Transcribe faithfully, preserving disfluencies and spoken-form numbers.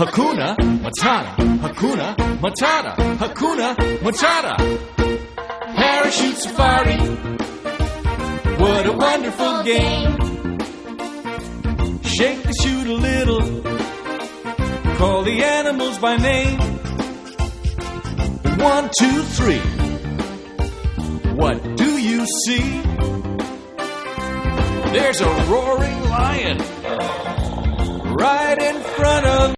Hakuna Matata, Hakuna Matata, Hakuna Matata. Parachute safari, what a wonderful game. Shake the chute a little, call the animals by name. One, two, three, what do you see? There's a roaring lion right in front of